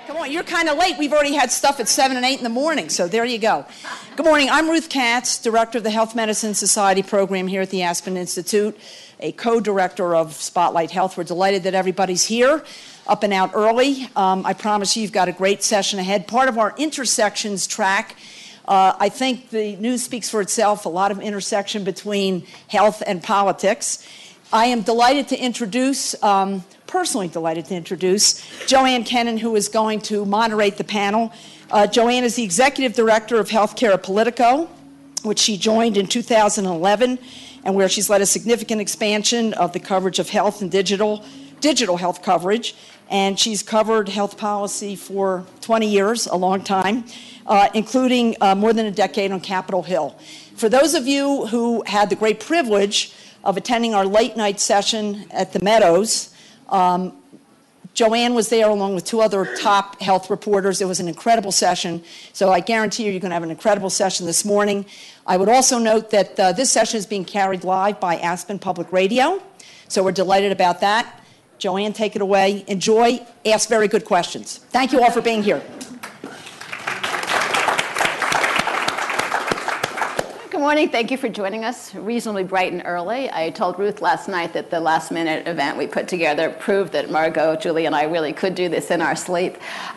Come on, you're kind of late. We've already had stuff at 7 and 8 in the morning, so there you go. Good morning. I'm Ruth Katz, Director of the Health Medicine Society program here at the Aspen Institute, a co-director of Spotlight Health. We're delighted that everybody's here, up and out early. I promise you've got a great session ahead. Part of our intersections track, I think the news speaks for itself, a lot of intersection between health and politics. I am delighted to introduce, personally delighted to introduce, Joanne Kennan, who is going to moderate the panel. Joanne is the Executive Director of Healthcare at Politico, which she joined in 2011, and where she's led a significant expansion of the coverage of health and digital health coverage. And she's covered health policy for 20 years, a long time, including more than a decade on Capitol Hill. For those of you who had the great privilege of attending our late night session at the Meadows, Joanne was there along with two other top health reporters. It was an incredible session, so I guarantee you're going to have an incredible session this morning. I would also note that this session is being carried live by Aspen Public Radio, so we're delighted about that. Joanne, take it away. Enjoy. Ask very good questions. Thank you all for being here. Good morning. Thank you for joining us reasonably bright and early. I told Ruth last night that the last-minute event we put together proved that Margot, Julie, and I really could do this in our sleep.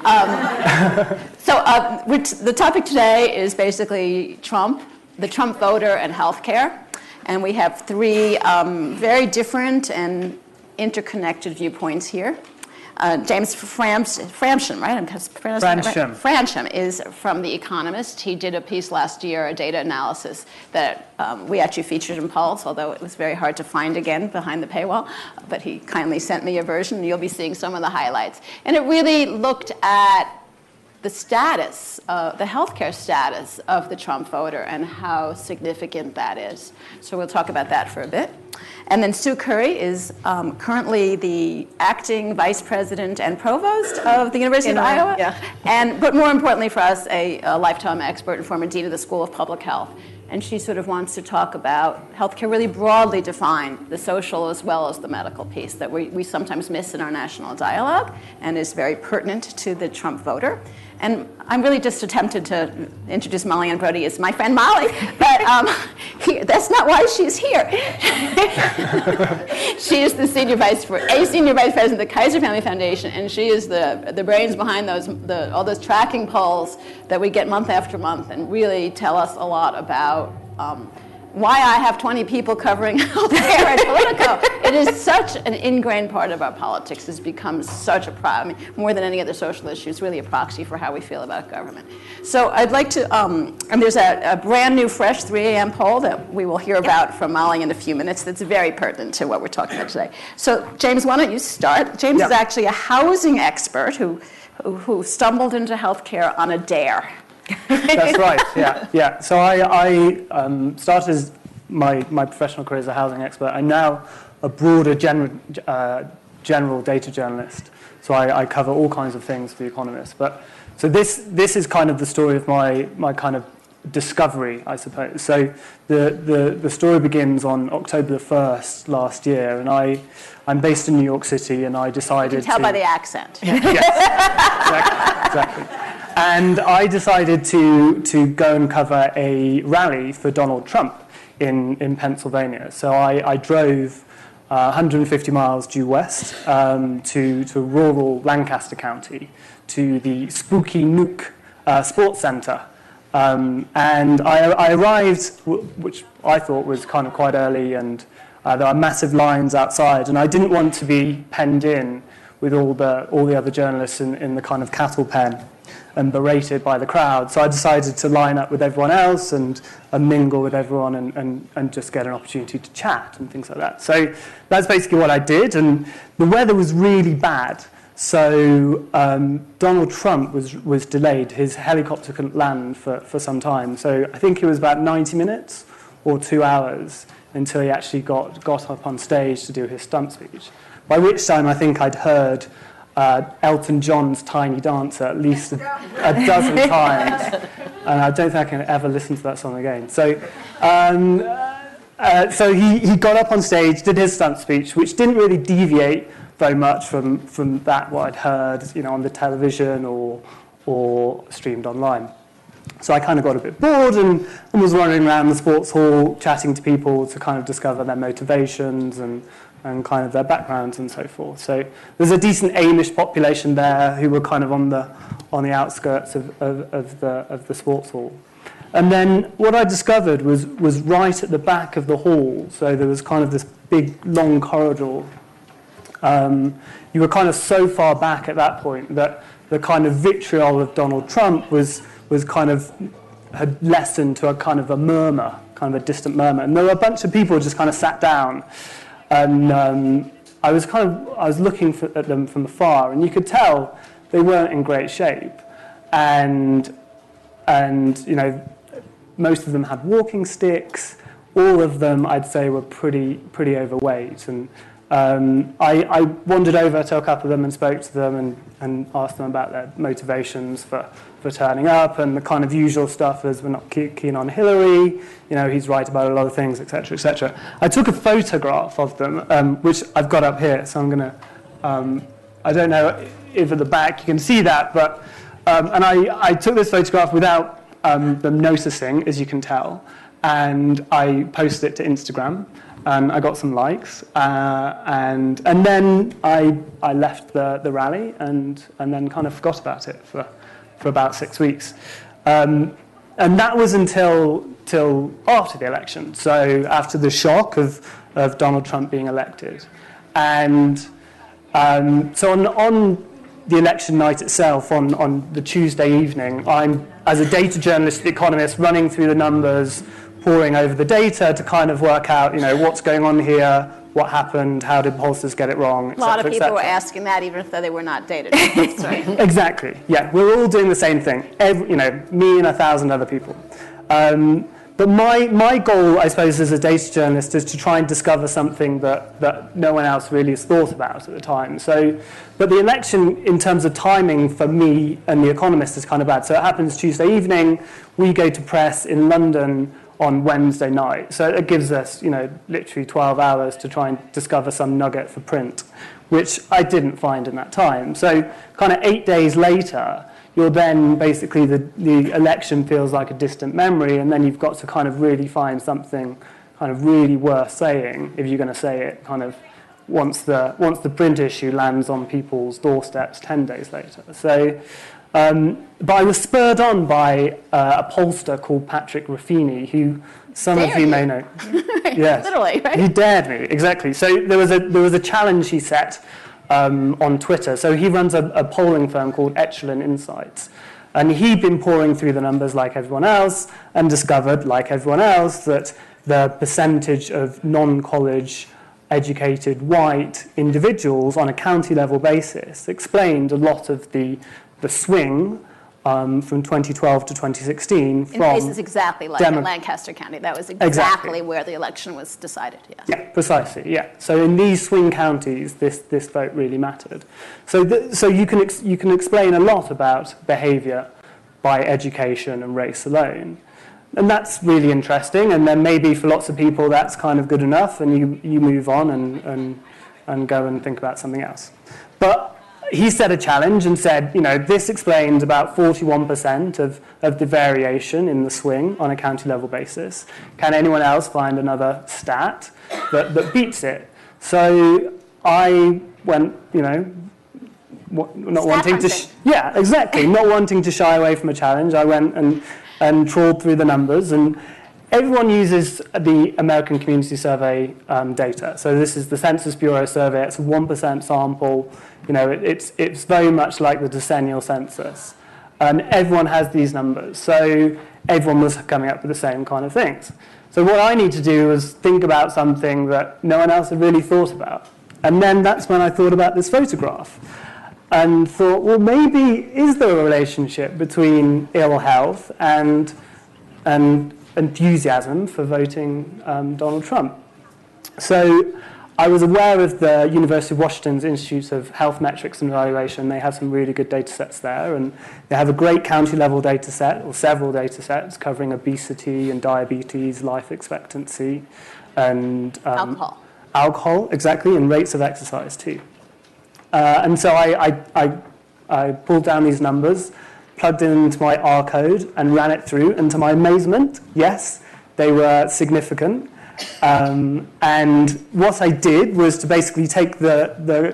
The topic today is basically Trump, the Trump voter, and healthcare. And we have three very different and interconnected viewpoints here. James Frandsen, right? Frandsen is from The Economist. He did a piece last year, a data analysis that we actually featured in Pulse, although it was very hard to find again behind the paywall. But he kindly sent me a version, and you'll be seeing some of the highlights. And it really looked at the status, the healthcare status of the Trump voter and how significant that is. So we'll talk about that for a bit. And then Sue Curry is currently the acting vice president and provost of the University of Iowa. Yeah. But more importantly for us, a lifetime expert and former dean of the School of Public Health. And she sort of wants to talk about healthcare really broadly defined, the social as well as the medical piece that we sometimes miss in our national dialogue and is very pertinent to the Trump voter. And I'm really just attempted to introduce Molly Ann Brody as my friend Molly, but that's not why she's here. She is the senior vice president of the Kaiser Family Foundation, and she is the brains behind all those tracking polls that we get month after month, and really tell us a lot about why I have 20 people covering healthcare at Politico. It is such an ingrained part of our politics. It's become such a more than any other social issue, it's really a proxy for how we feel about government. So I'd like to, and there's a brand new, fresh 3 a.m. poll that we will hear about from Molly in a few minutes that's very pertinent to what we're talking about today. So James, why don't you start? James is actually a housing expert who stumbled into healthcare on a dare. That's right, yeah. So I started my professional career as a housing expert. I'm now a broader general data journalist. So I cover all kinds of things for The Economist. So this is kind of the story of my kind of discovery, I suppose. So the story begins on October the 1st last year, and I'm based in New York City, and I decided You can tell by the accent. Yes, exactly. And I decided to go and cover a rally for Donald Trump in Pennsylvania. So I drove 150 miles due west to rural Lancaster County, to the Spooky Nook Sports Center. And I arrived, which I thought was kind of quite early, and there are massive lines outside, and I didn't want to be penned in with all the other journalists in the kind of cattle pen and berated by the crowd. So I decided to line up with everyone else and mingle with everyone and just get an opportunity to chat and things like that. So that's basically what I did. And the weather was really bad. So Donald Trump was delayed. His helicopter couldn't land for some time. So I think it was about 90 minutes or 2 hours until he actually got up on stage to do his stump speech. By which time I think I'd heard Elton John's Tiny Dancer at least a dozen times, and I don't think I can ever listen to that song again. So he got up on stage, did his stump speech, which didn't really deviate very much from that what I'd heard, on the television or streamed online. So I kind of got a bit bored and was running around the sports hall chatting to people to kind of discover their motivations and kind of their backgrounds and so forth. So there's a decent Amish population there who were kind of on the outskirts of the sports hall. And then what I discovered was right at the back of the hall, so there was kind of this big, long corridor. You were kind of so far back at that point that the kind of vitriol of Donald Trump was kind of, had lessened to a kind of a murmur, kind of a distant murmur. And there were a bunch of people just kind of sat down. And I was looking at them from afar, and you could tell they weren't in great shape. And most of them had walking sticks. All of them, I'd say, were pretty overweight. And I wandered over to a couple of them and spoke to them and asked them about their motivations for turning up, and the kind of usual stuff as we're not keen on Hillary, he's right about a lot of things, etc., etc. I took a photograph of them, which I've got up here, so I'm going to, I don't know if at the back you can see that, but, and I took this photograph without them noticing, as you can tell, and I posted it to Instagram. And I got some likes, and then I left the rally and then kind of forgot about it for about 6 weeks, and that was till after the election. So after the shock of Donald Trump being elected, and so on the election night itself, on the Tuesday evening, I'm, as a data journalist at The Economist, running through the numbers, poring over the data to kind of work out, what's going on here, what happened, how did pollsters get it wrong, A lot of people were asking that, even if they were not data. Right? Exactly. Yeah, we're all doing the same thing. Me and 1,000 other people. But my goal, I suppose, as a data journalist, is to try and discover something that no one else really has thought about at the time. But the election, in terms of timing for me and The Economist, is kind of bad. So it happens Tuesday evening. We go to press in London on Wednesday night. So it gives us, literally 12 hours to try and discover some nugget for print, which I didn't find in that time. So kind of 8 days later, you're then basically, the election feels like a distant memory, and then you've got to kind of really find something kind of really worth saying, if you're going to say it, kind of once the print issue lands on people's doorsteps 10 days later. So, but I was spurred on by a pollster called Patrick Ruffini, who some of you may know. Yes, literally, right? He dared me, exactly. So there was a challenge he set on Twitter. So he runs a polling firm called Echelon Insights, and he'd been pouring through the numbers like everyone else and discovered, like everyone else, that the percentage of non-college educated white individuals on a county level basis explained a lot of the swing from 2012 to 2016 from in cases exactly like in Lancaster County. That was exactly where the election was decided. Yes. Yeah, precisely. Yeah. So in these swing counties, this vote really mattered. So you can explain a lot about behaviour by education and race alone, and that's really interesting. And then maybe for lots of people that's kind of good enough, and you move on and go and think about something else. But he set a challenge and said, this explains about 41% of the variation in the swing on a county level basis. Can anyone else find another stat that beats it? So I went, not wanting to... Yeah, exactly. Not wanting to shy away from a challenge. I went and trawled through the numbers, and everyone uses the American Community Survey data. So this is the Census Bureau survey. It's a 1% sample. It's very much like the decennial census. And everyone has these numbers. So everyone was coming up with the same kind of things. So what I need to do is think about something that no one else had really thought about. And then that's when I thought about this photograph. And thought, well, maybe is there a relationship between ill health and enthusiasm for voting Donald Trump? So I was aware of the University of Washington's Institute of Health Metrics and Evaluation. They have some really good data sets there, and they have a great county-level data set, or several data sets, covering obesity and diabetes, life expectancy, and alcohol. Alcohol, exactly, and rates of exercise too. And so I pulled down these numbers, plugged it into my R code, and ran it through. And to my amazement, yes, they were significant. And what I did was to basically take the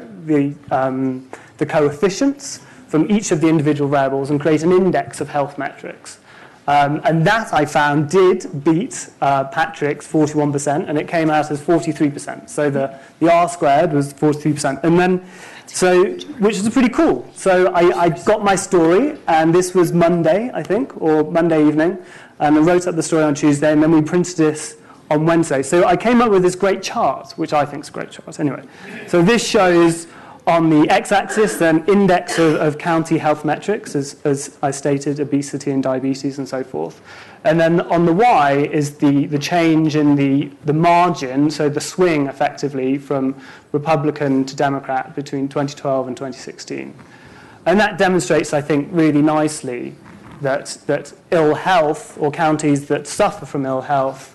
coefficients from each of the individual variables and create an index of health metrics. And that, I found, did beat Patrick's 41%, and it came out as 43%. So the R squared was 43%. And then, which is pretty cool. So I got my story, and this was Monday, I think, or Monday evening, and I wrote up the story on Tuesday, and then we printed this on Wednesday. So I came up with this great chart, which I think is a great chart. Anyway, so this shows on the x-axis an index of county health metrics, as I stated, obesity and diabetes and so forth. And then on the y is the change in the margin, so the swing effectively from Republican to Democrat between 2012 and 2016. And that demonstrates, I think, really nicely that ill health, or counties that suffer from ill health,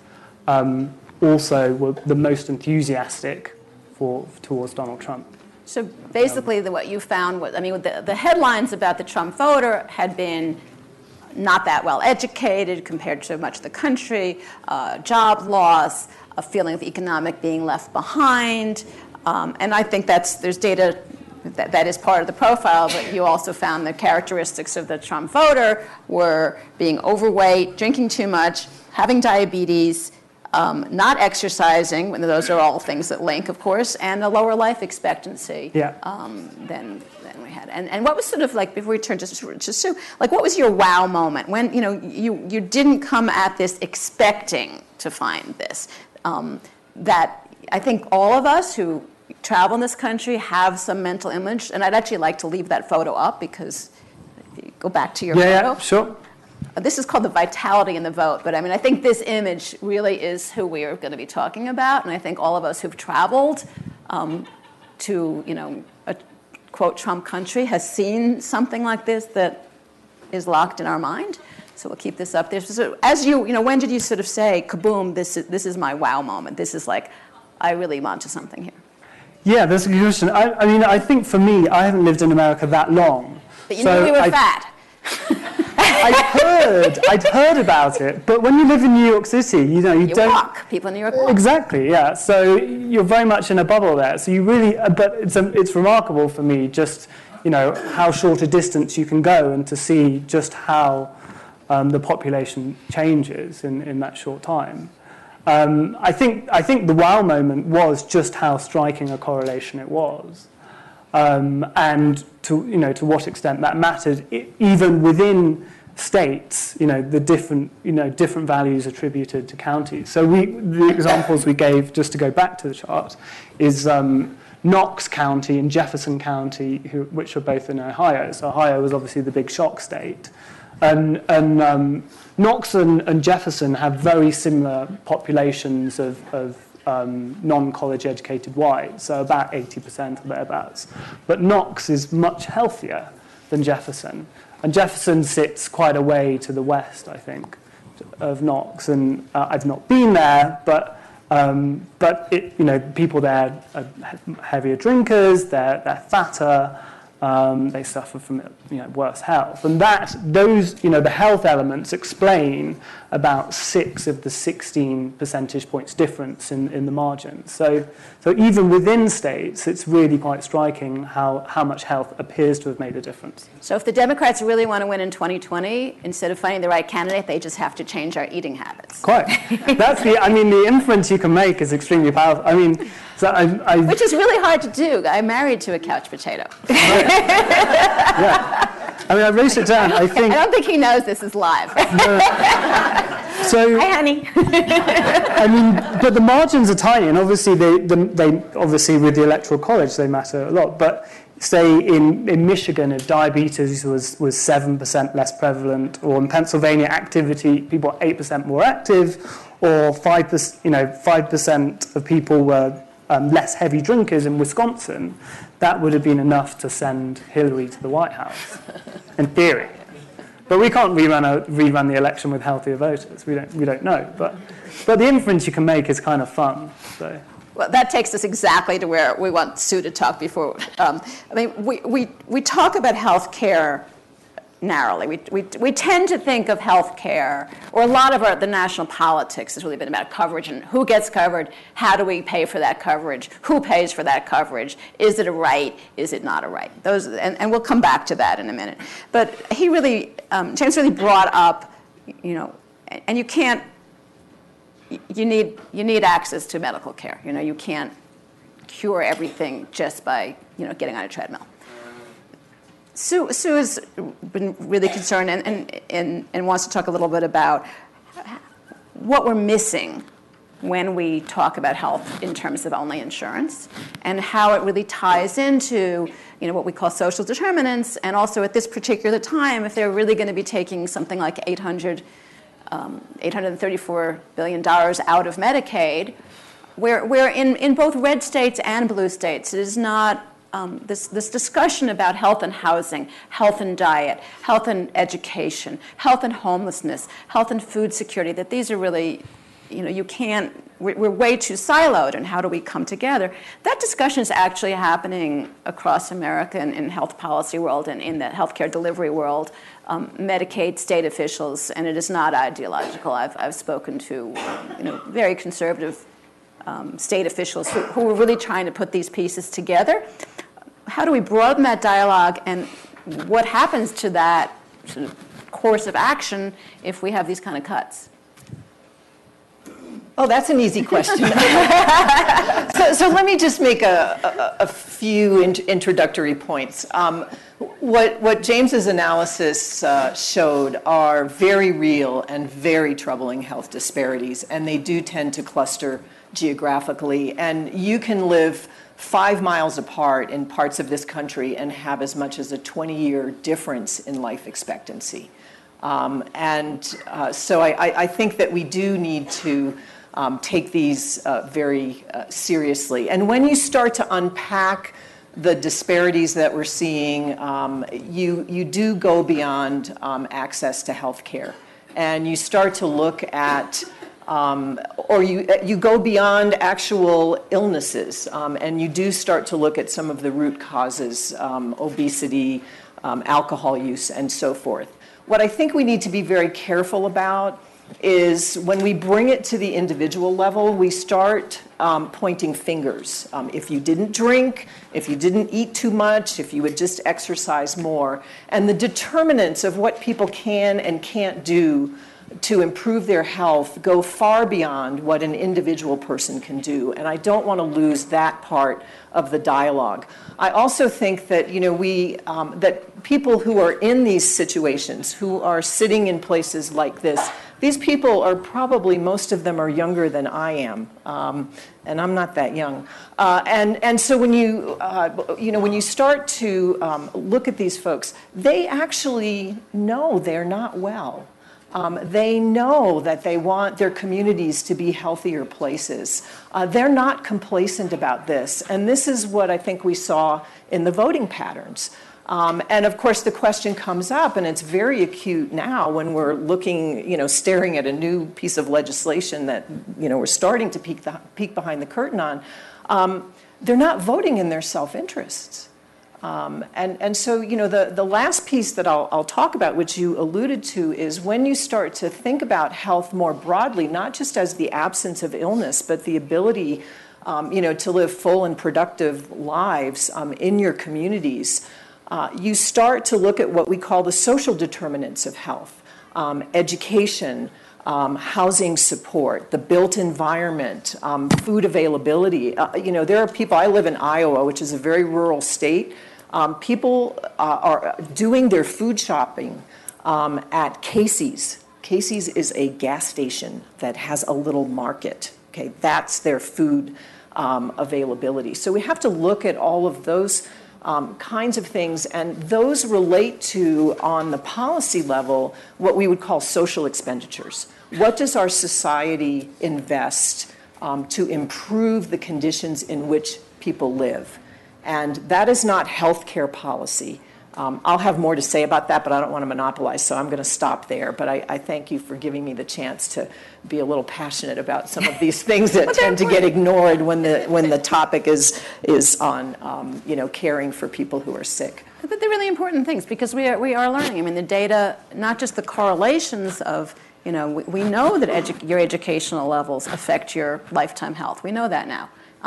also were the most enthusiastic towards Donald Trump. So basically, what you found was, I mean, the headlines about the Trump voter had been not that well educated compared to much of the country, job loss, a feeling of economic being left behind, and I think there's data that is part of the profile, but you also found the characteristics of the Trump voter were being overweight, drinking too much, having diabetes, not exercising, when those are all things that link, of course, and a lower life expectancy than we had. And what was sort of like, before we turn to Sue, like what was your wow moment when you didn't come at this expecting to find this? That I think all of us who travel in this country have some mental image, and I'd actually like to leave that photo up because if you go back to your photo. Yeah, sure. This is called the vitality in the vote, but I mean, I think this image really is who we are going to be talking about, and I think all of us who've traveled to, a quote Trump country has seen something like this that is locked in our mind. So we'll keep this up there. So as when did you sort of say, kaboom, this is my wow moment? This is like, I really am onto something here. Yeah, that's a good question. I mean, I think for me, I haven't lived in America that long. But you knew we were fat. I'd heard about it, but when you live in New York City, you don't walk. People in New York walk. Exactly, yeah. So you're very much in a bubble there. So you really, but it's remarkable for me just how short a distance you can go and to see just how the population changes in that short time. I think the wow moment was just how striking a correlation it was. And to what extent that mattered, even within states, the different values attributed to counties. So the examples we gave, just to go back to the chart, is Knox County and Jefferson County, which are both in Ohio. So Ohio was obviously the big shock state, and Knox and Jefferson have very similar populations of non-college educated whites, so about 80% or thereabouts. But Knox is much healthier than Jefferson. And Jefferson sits quite a way to the west, I think, of Knox. And I've not been there, but people there are heavier drinkers, they're fatter, they suffer from worse health. And the health elements explain about 6 of the 16 percentage points difference in the margins. So even within states, it's really quite striking how much health appears to have made a difference. So if the Democrats really want to win in 2020, instead of finding the right candidate, they just have to change our eating habits. Quite. The inference you can make is extremely powerful. I mean, which is really hard to do. I'm married to a couch potato. Right. Yeah. I mean, I wrote it down. I don't think he knows this is live. So, hi, honey. I mean, but the margins are tiny, and obviously they obviously with the Electoral College they matter a lot. But say in Michigan, if diabetes was 7% less prevalent, or in Pennsylvania, activity, people are 8% more active, or 5% of people were less heavy drinkers in Wisconsin, that would have been enough to send Hillary to the White House, in theory. But we can't rerun the election with healthier voters. We don't know. But the inference you can make is kind of fun. So. Well, that takes us exactly to where we want Sue to talk before. We talk about health care narrowly. We tend to think of health care, or a lot of the national politics has really been about coverage and who gets covered, how do we pay for that coverage, who pays for that coverage, is it a right, is it not a right? And we'll come back to that in a minute. But he really, James really brought up, and you can't, you need access to medical care. You can't cure everything just by getting on a treadmill. Sue has been really concerned and wants to talk a little bit about what we're missing when we talk about health in terms of only insurance, and how it really ties into what we call social determinants, and also at this particular time, if they're really going to be taking something like $834 billion out of Medicaid, where in both red states and blue states, it is not this discussion about health and housing, health and diet, health and education, health and homelessness, health and food security, that these are really, we're way too siloed, and how do we come together? That discussion is actually happening across America in health policy world and in the healthcare delivery world. Medicaid state officials, and it is not ideological. I've spoken to very conservative state officials who are really trying to put these pieces together. How do we broaden that dialogue, and what happens to that sort of course of action if we have these kind of cuts? Oh, that's an easy question. So let me just make a few introductory points. What James's analysis showed are very real and very troubling health disparities, and they do tend to cluster geographically. And you can live 5 miles apart in parts of this country and have as much as a 20-year difference in life expectancy. So I think that we do need to take these very seriously. And when you start to unpack the disparities that we're seeing, you do go beyond access to health care. And you start to look at, or you go beyond actual illnesses, and you do start to look at some of the root causes, obesity, alcohol use, and so forth. What I think we need to be very careful about is when we bring it to the individual level, we start pointing fingers. If you didn't drink, if you didn't eat too much, if you would just exercise more, and the determinants of what people can and can't do to improve their health go far beyond what an individual person can do. And I don't want to lose that part of the dialogue. I also think that that people who are in these situations, who are sitting in places like this, these people are probably, most of them are younger than I am, and I'm not that young. And so when you start to look at these folks, they actually know they're not well. They know that they want their communities to be healthier places. They're not complacent about this, and this is what I think we saw in the voting patterns. And of course, the question comes up, and it's very acute now when we're looking, staring at a new piece of legislation that, we're starting to peek behind the curtain on. They're not voting in their self-interests. And so, the last piece that I'll talk about, which you alluded to, is when you start to think about health more broadly, not just as the absence of illness, but the ability, to live full and productive lives in your communities. You start to look at what we call the social determinants of health, education, housing support, the built environment, food availability. There are people, I live in Iowa, which is a very rural state. People are doing their food shopping at Casey's. Casey's is a gas station that has a little market. Okay, that's their food availability. So we have to look at all of those kinds of things, and those relate to, on the policy level, what we would call social expenditures. What does our society invest to improve the conditions in which people live? And that is not healthcare policy. I'll have more to say about that, but I don't want to monopolize, so I'm going to stop there. But I thank you for giving me the chance to be a little passionate about some of these things that tend to get ignored when the topic is on caring for people who are sick. But they're really important things because we are learning. I mean, the data, not just the correlations of, we know that your educational levels affect your lifetime health. We know that now.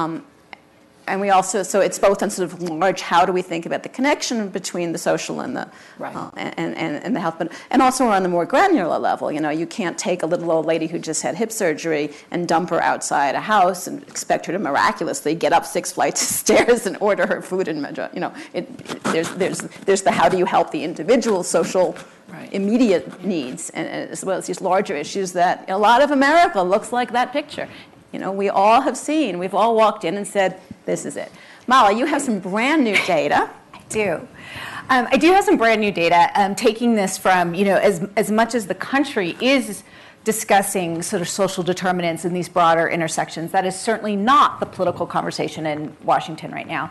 And we also, so it's both on sort of large, how do we think about the connection between the social and the right. And the health, and also on the more granular level. You can't take a little old lady who just had hip surgery and dump her outside a house and expect her to miraculously get up 6 flights of stairs and order her food and there's the how do you help the individual social right. immediate needs, and as well as these larger issues that a lot of America looks like that picture. We all have seen, we've all walked in and said, this is it. Mala, you have some brand new data. I do. I do have some brand new data, taking this from, as much as the country is discussing sort of social determinants in these broader intersections, that is certainly not the political conversation in Washington right now.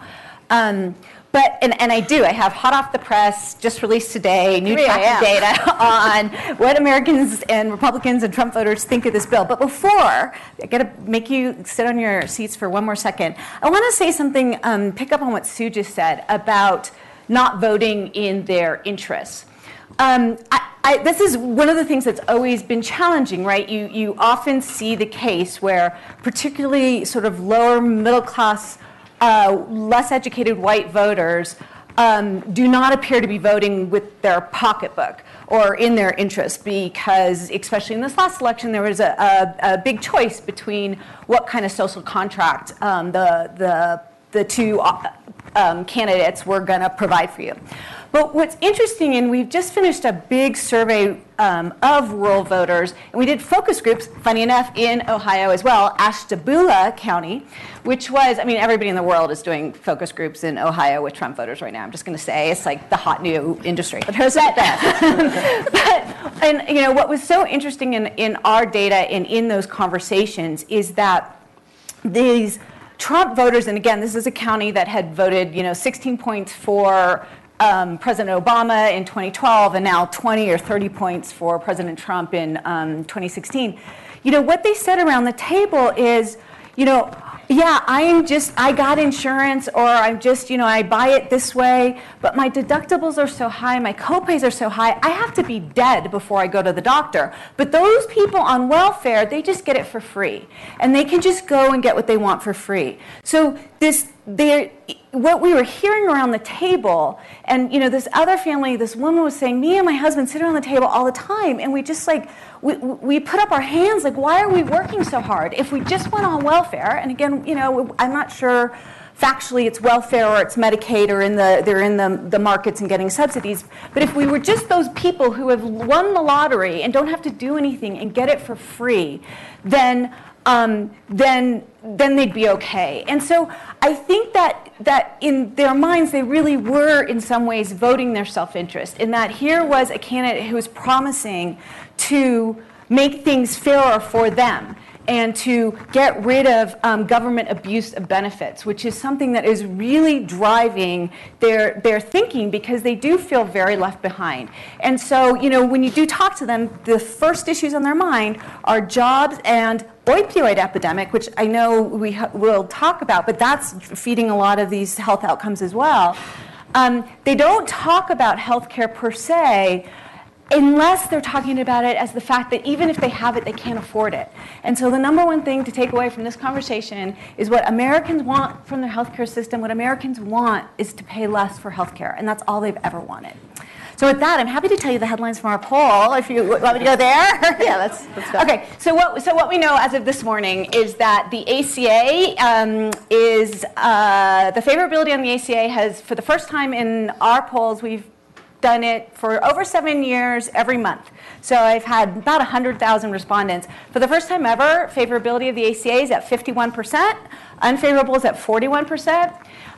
But I have hot off the press, just released today, new tracking data on what Americans and Republicans and Trump voters think of this bill. But before, I got to make you sit on your seats for one more second. I want to say something, pick up on what Sue just said about not voting in their interests. This is one of the things that's always been challenging, right? You often see the case where particularly sort of lower middle class, less educated white voters do not appear to be voting with their pocketbook or in their interest, because especially in this last election there was a big choice between what kind of social contract the two candidates were going to provide for you. But what's interesting, and we've just finished a big survey of rural voters, and we did focus groups, funny enough, in Ohio as well, Ashtabula County, which was, everybody in the world is doing focus groups in Ohio with Trump voters right now. I'm just going to say it's like the hot new industry. But who's that? What was so interesting in our data and in those conversations is that these Trump voters, and again, this is a county that had voted, 16 points for President Obama in 2012, and now 20 or 30 points for President Trump in 2016. What they said around the table is, I got insurance, or I'm just, I buy it this way, but my deductibles are so high, my copays are so high, I have to be dead before I go to the doctor. But those people on welfare, they just get it for free, and they can just go and get what they want for free. So what we were hearing around the table, and this other family, this woman was saying, me and my husband sit around the table all the time, and we just we put up our hands, why are we working so hard? If we just went on welfare, and again, I'm not sure factually it's welfare or it's Medicaid or they're in the markets and getting subsidies, but if we were just those people who have won the lottery and don't have to do anything and get it for free, then they'd be okay. And so I think that in their minds they really were in some ways voting their self-interest, in that here was a candidate who was promising to make things fairer for them and to get rid of government abuse of benefits, which is something that is really driving their thinking, because they do feel very left behind. And so, when you do talk to them, the first issues on their mind are jobs and opioid epidemic, which I know we will talk about, but that's feeding a lot of these health outcomes as well. They don't talk about healthcare per se, unless they're talking about it as the fact that even if they have it, they can't afford it. And so the number one thing to take away from this conversation is what Americans want from their healthcare system. What Americans want is to pay less for healthcare, and that's all they've ever wanted. So with that, I'm happy to tell you the headlines from our poll, if you want me to go there. Yeah, let's go. Okay, so what we know as of this morning is that the ACA the favorability on the ACA has, for the first time in our polls, we've done it for over 7 years every month. So I've had about 100,000 respondents. For the first time ever, favorability of the ACA is at 51%, unfavorable is at 41%.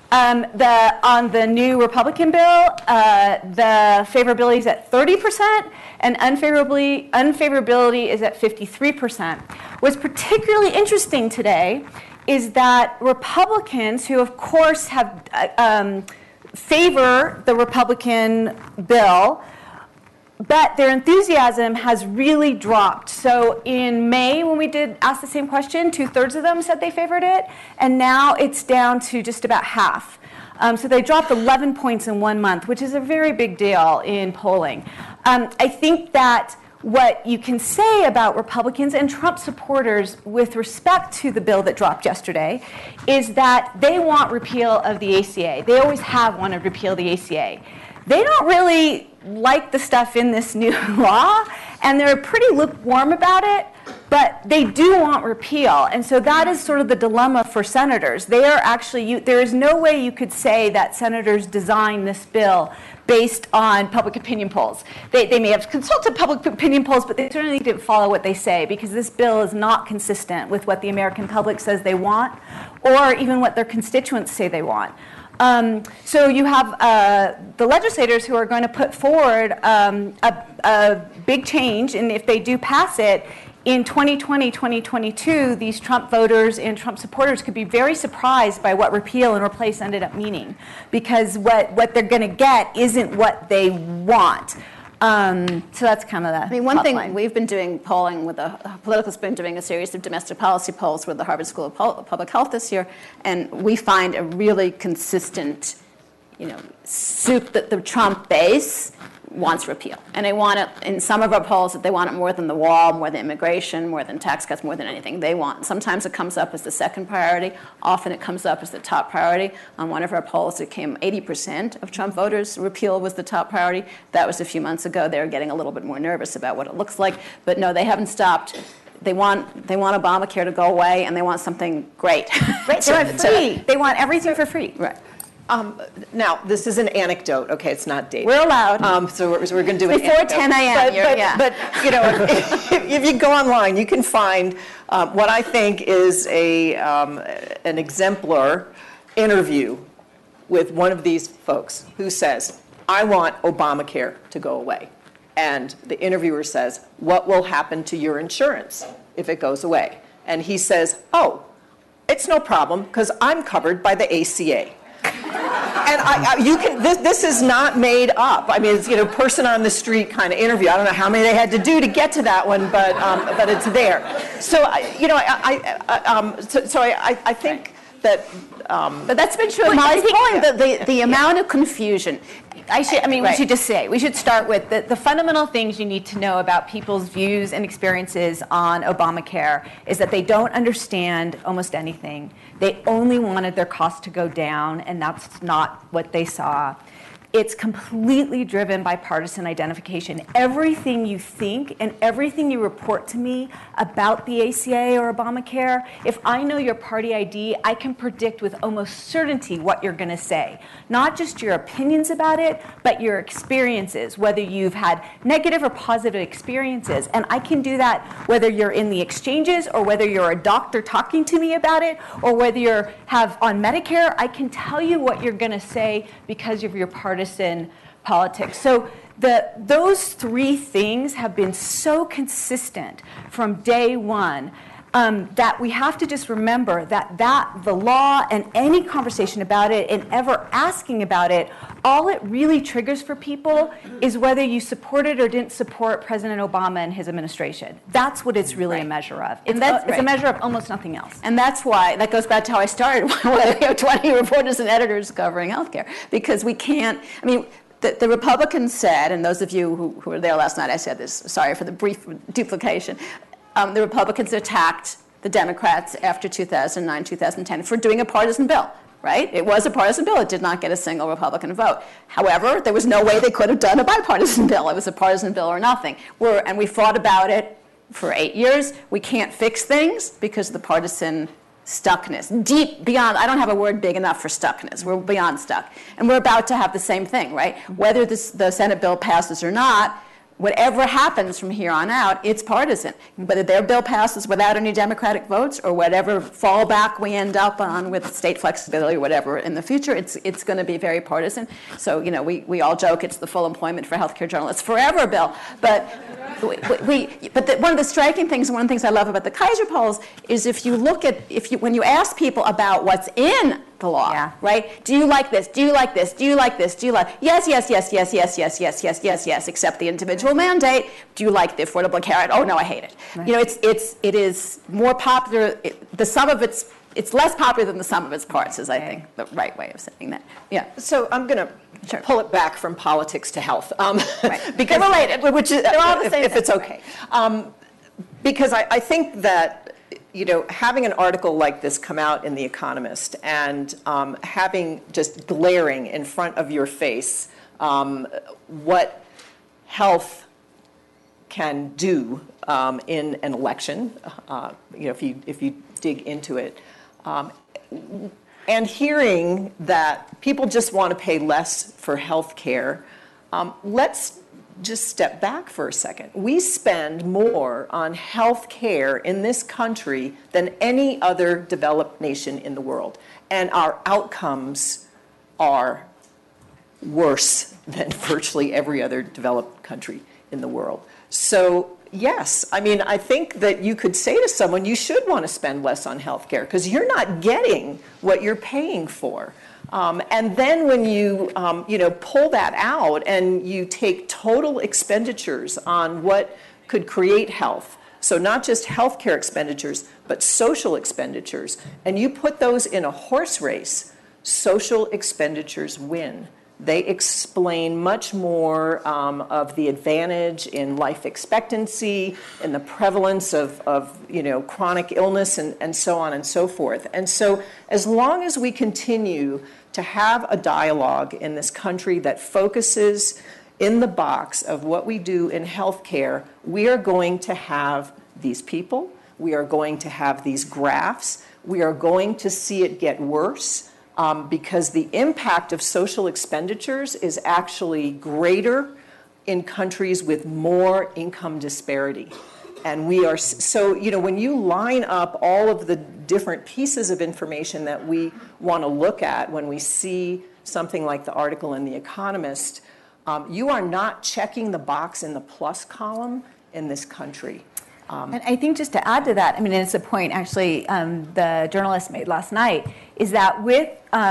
On the new Republican bill, the favorability is at 30%, and unfavorability is at 53%. What's particularly interesting today is that Republicans, who of course have favor the Republican bill, but their enthusiasm has really dropped. So in May, when we did ask the same question, 2/3 of them said they favored it, and now it's down to just about half. So they dropped 11 points in 1 month, which is a very big deal in polling. I think that what you can say about Republicans and Trump supporters with respect to the bill that dropped yesterday is that they want repeal of the ACA. They always have wanted repeal of the ACA. They don't really like the stuff in this new law, and they're pretty lukewarm about it, but they do want repeal. And so that is sort of the dilemma for senators. They are actually, there is no way you could say that senators designed this bill based on public opinion polls. They may have consulted public opinion polls, but they certainly didn't follow what they say, because this bill is not consistent with what the American public says they want, or even what their constituents say they want. So you have the legislators who are going to put forward a big change, and if they do pass it, in 2020, 2022, these Trump voters and Trump supporters could be very surprised by what repeal and replace ended up meaning, because what they're going to get isn't what they want. So that's kind of the I mean, one thing line. we've been doing polling with Political's been doing a series of domestic policy polls with the Harvard School of Public Health this year, and we find a really consistent, soup that the Trump base wants repeal. And they want it, in some of our polls, that they want it more than the wall, more than immigration, more than tax cuts, more than anything they want. Sometimes it comes up as the second priority. Often it comes up as the top priority. On one of our polls, it came 80% of Trump voters, repeal was the top priority. That was a few months ago. They were getting a little bit more nervous about what it looks like. But no, they haven't stopped. They want Obamacare to go away, and they want something great. Right, they want free. They want everything for free. Right. Now, this is an anecdote. Okay, it's not data. We're allowed. So we're going to do it Before 10 a.m. But if you go online, you can find what I think is an exemplar interview with one of these folks who says, "I want Obamacare to go away." And the interviewer says, "What will happen to your insurance if it goes away?" And he says, "Oh, it's no problem, because I'm covered by the ACA." And this is not made up. I mean, it's person on the street kind of interview. I don't know how many they had to do to get to that one, but it's there. So I think that. But that's been true. Molly's polling, the amount of confusion. We should just say, we should start with the fundamental things you need to know about people's views and experiences on Obamacare is that they don't understand almost anything. They only wanted their costs to go down, and that's not what they saw. It's completely driven by partisan identification. Everything you think and everything you report to me about the ACA or Obamacare, if I know your party ID, I can predict with almost certainty what you're going to say. Not just your opinions about it, but your experiences, whether you've had negative or positive experiences. And I can do that whether you're in the exchanges or whether you're a doctor talking to me about it or whether you're on Medicare. I can tell you what you're going to say because of your partisan politics. So those three things have been so consistent from day one that we have to just remember that the law and any conversation about it and ever asking about it, all it really triggers for people is whether you supported or didn't support President Obama and his administration. That's what it's really a measure of. It's a measure of almost nothing else. And that's why, that goes back to how I started, when we have 20 reporters and editors covering healthcare. Because we can't, the Republicans said, and those of you who were there last night, I said this, sorry for the brief duplication, the Republicans attacked the Democrats after 2009, 2010 for doing a partisan bill. Right? It was a partisan bill. It did not get a single Republican vote. However, there was no way they could have done a bipartisan bill. It was a partisan bill or nothing. And we fought about it for 8 years. We can't fix things because of the partisan stuckness. Deep beyond, I don't have a word big enough for stuckness. We're beyond stuck. And we're about to have the same thing, right? Whether the Senate bill passes or not, whatever happens from here on out, it's partisan. Whether their bill passes without any Democratic votes or whatever fallback we end up on with state flexibility or whatever in the future, it's going to be very partisan. So, we all joke it's the full employment for healthcare journalists forever bill. But one of the striking things, and one of the things I love about the Kaiser polls is when you ask people about what's in the law, Yeah. right? Do you like this? Do you like this? Do you like this? Do you like? Yes, yes, yes, yes, yes, yes, yes, yes, yes, yes. Accept the individual mandate. Do you like the Affordable Care Act? Oh no, I hate it. Right. You know, it is more popular. The sum of it's less popular than the sum of its parts, is I think the right way of saying that. Yeah. So I'm going to Sure. pull it back from politics to health, Right. because They're related. which is, They're all the same if it's thing. okay, because I think that, you know, having an article like this come out in The Economist and having just glaring in front of your face what health can do in an election, you know, if you dig into it. And hearing that people just want to pay less for health care, let's just step back for a second. We spend more on health care in this country than any other developed nation in the world. And our outcomes are worse than virtually every other developed country in the world. So yes, I mean, I think that you could say to someone, you should want to spend less on health care because you're not getting what you're paying for. And then when you, you know, pull that out and you take total expenditures on what could create health, so not just healthcare expenditures, but social expenditures, and you put those in a horse race, social expenditures win. They explain much more of the advantage in life expectancy, in the prevalence of you know, chronic illness, and so on and so forth. And so as long as we continue to have a dialogue in this country that focuses in the box of what we do in healthcare, we are going to have these people, we are going to have these graphs, we are going to see it get worse. Because the impact of social expenditures is actually greater in countries with more income disparity. And we are, so, you know, when you line up all of the different pieces of information that we want to look at when we see something like the article in The Economist, you are not checking the box in the plus column in this country. And I think just to add to that, I mean, it's a point actually the journalist made last night, is that with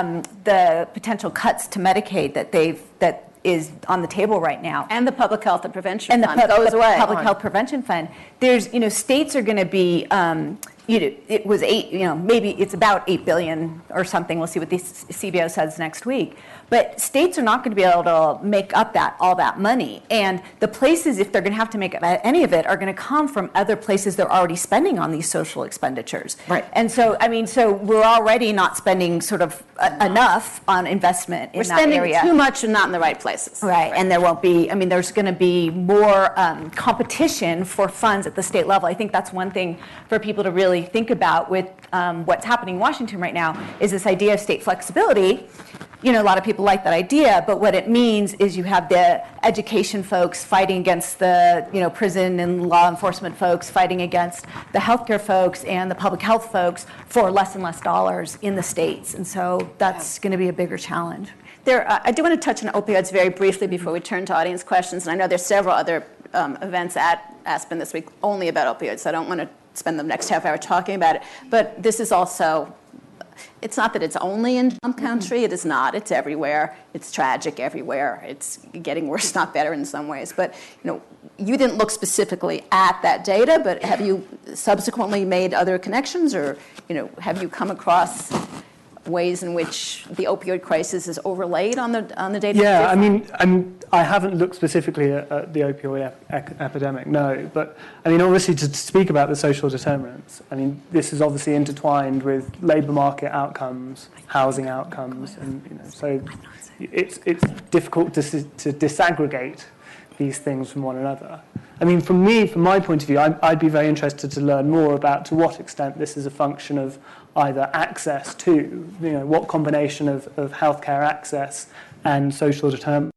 the potential cuts to Medicaid that is on the table right now, And the Public Health and Prevention and Fund goes the away. Public Health Prevention Fund, there's, you know, states are going to be, you know, it was maybe it's about $8 billion or something. We'll see what the CBO says next week. But states are not going to be able to make up all that money. And the places, if they're going to have to make up any of it, are going to come from other places they're already spending on these social expenditures. Right. And so, I mean, so we're already not spending sort of enough on investment in We're that spending area. too much and not in the right places. Right, and there won't be, I mean, there's going to be more competition for funds at the state level. I think that's one thing for people to really think about with what's happening in Washington right now is this idea of state flexibility. You know, a lot of people like that idea, but what it means is you have the education folks fighting against the, you know, prison and law enforcement folks fighting against the healthcare folks and the public health folks for less and less dollars in the states. And so that's going to be a bigger challenge. I do want to touch on opioids very briefly before we turn to audience questions. And I know there's several other events at Aspen this week only about opioids, so I don't want to spend the next half hour talking about it. But this is also, it's not that it's only in Trump country. It is not. It's everywhere. It's tragic everywhere. It's getting worse, not better in some ways. But, you know, you didn't look specifically at that data, but have you subsequently made other connections, or, you know, have you come across ways in which the opioid crisis is overlaid on the data? Yeah, I mean, I haven't looked specifically at the opioid epidemic, no. But, I mean, obviously, to speak about the social determinants, I mean, this is obviously intertwined with labour market outcomes, housing outcomes, and, you know, so it's difficult to disaggregate these things from one another. I mean, from my point of view, I'd be very interested to learn more about to what extent this is a function of either access to, you know, what combination of healthcare access and social determinants,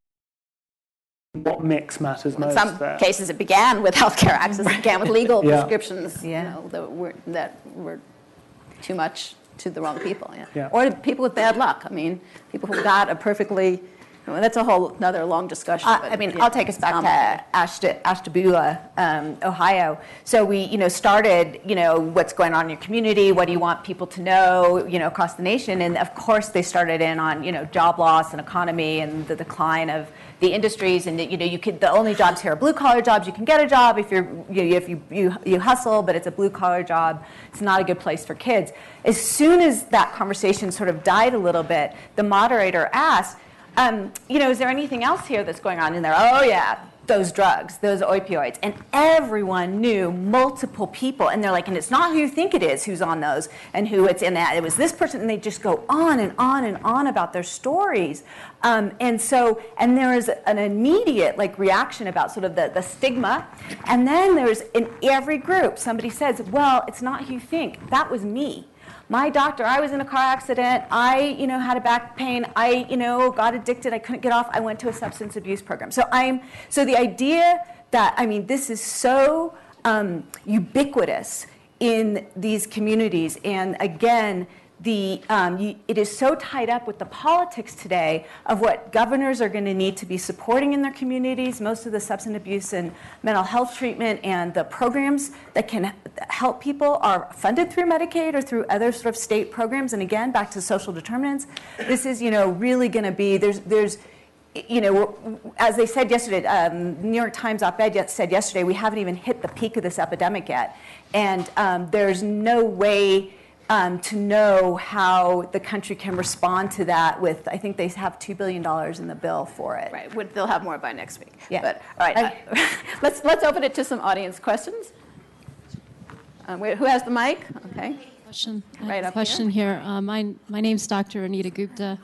what mix matters most In some there. cases, it began with healthcare access. It began with legal Yeah. prescriptions, Yeah. you know, that were too much to the wrong people. Yeah. Yeah. Or people with bad luck. I mean, people who got a perfectly Well, that's a whole another long discussion. I mean, I'll take us back to Ashtabula, Ohio. So we, started, what's going on in your community, what do you want people to know, across the nation, and of course they started in on, job loss and economy and the decline of the industries, and the only jobs here are blue collar jobs. You can get a job if you hustle, but it's a blue collar job. It's not a good place for kids. As soon as that conversation sort of died a little bit, the moderator asked, is there anything else here that's going on in there? Oh yeah, those drugs, those opioids. And everyone knew multiple people. And they're like, and it's not who you think it is who's on those and who it's in that. It was this person. And they just go on and on and on about their stories. And there is an immediate reaction about sort of the stigma. And then there's in every group, somebody says, well, it's not who you think. That was me. My doctor, I was in a car accident, I, had a back pain, I, got addicted, I couldn't get off, I went to a substance abuse program. So the idea that, this is so ubiquitous in these communities, and again, it is so tied up with the politics today of what governors are going to need to be supporting in their communities. Most of the substance abuse and mental health treatment and the programs that can help people are funded through Medicaid or through other sort of state programs. And again, back to social determinants, this is really going to be, there's as they said yesterday, New York Times op-ed said yesterday, we haven't even hit the peak of this epidemic yet. And there's no way to know how the country can respond to that with, I think they have $2 billion in the bill for it. Right, they'll have more by next week. Yeah. But, all right, let's open it to some audience questions. Who has the mic? Okay. Question. Right up question here. My name's Dr. Anita Gupta.